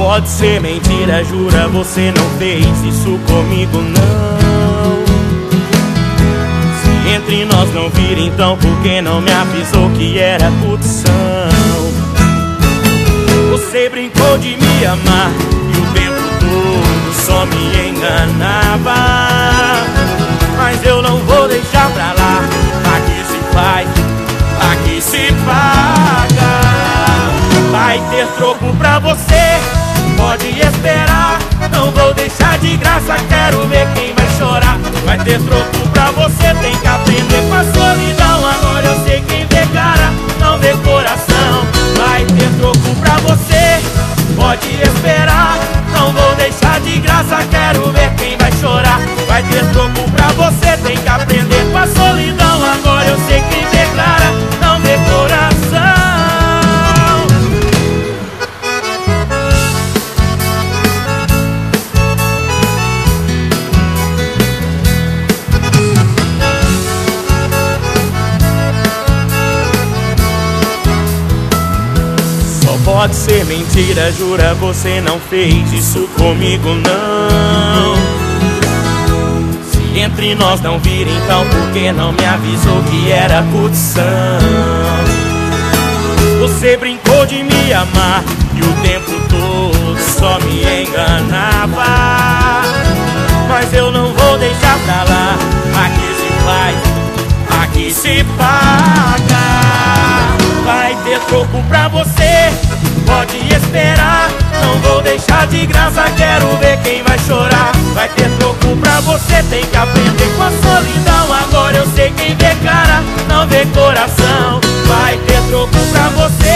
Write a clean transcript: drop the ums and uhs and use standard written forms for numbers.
pode ser mentira, jura, você não fez isso comigo, não. Se entre nós não vira, então por que não me avisou que era curtição? Você brincou de me amar e o tempo todo só me enganava. Mas eu não vou deixar pra lá, aqui se faz, aqui se paga. Vai ter troco pra você, pode esperar. Não vou deixar de graça, quero ver quem vai chorar. Vai ter troco pra você, tem que aprender com a solidão. Agora eu sei quem vê cara, não vê coração. Vai ter troco pra você, pode esperar. Não vou deixar de graça, quero ver quem vai chorar. Vai ter troco pra você, tem que aprender com a solidão. Agora eu sei quem vê cara, não vê coração. Pode ser mentira, jura, você não fez isso comigo, não. Se entre nós não vira, então por que não me avisou que era curtição? Você brincou de me amar e o tempo todo só me enganava. Mas eu não vou deixar pra lá, aqui se faz, aqui se paga. Vai ter troco pra você, pode esperar. Não vou deixar de graça, quero ver quem vai chorar. Vai ter troco pra você, tem que aprender com a solidão. Agora eu sei quem vê cara, não vê coração. Vai ter troco pra você,